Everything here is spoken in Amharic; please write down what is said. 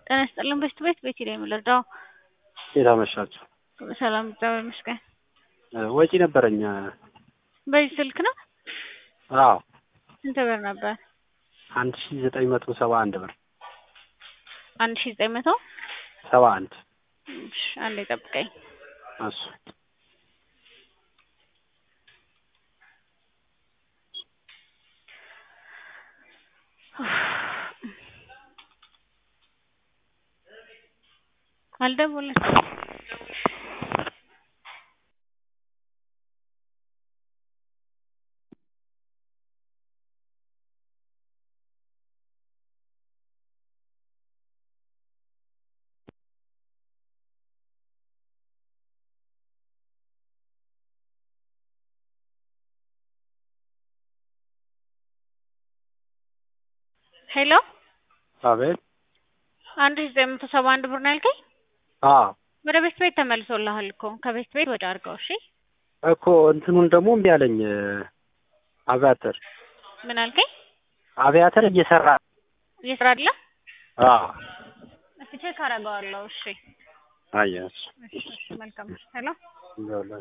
ጤና ይስጥልኝ ቤት ላይ የምልርዳው እንዴት አመሻችሁ? ሰላም እግዚአብሔር ይመስገን። ወጪ ነበረኝ። በዚህ ስልክ ነው? አዎ። ስንት ብር ነበር? 1971 ብር። 1971? እሺ አንዴ ጠብቀኝ። እሺ አልደወለችም። ሄሎ አቤት። 1971 ብር ነው ያልከኝ? አዎ ወደ ቤት ተመልሶልሃል እኮ ከቤት ወደ አድርገው። እሺ እኮ እንትኑን ደግሞ እምቢ አለኝ። አቪያተር ምን አልከኝ? አቪያተር እየሰራ አይደለ? አዎ እስኪ ቼክ አደርገዋለሁ። እሺ አየሽ። እሺ መልካም። ሄሎ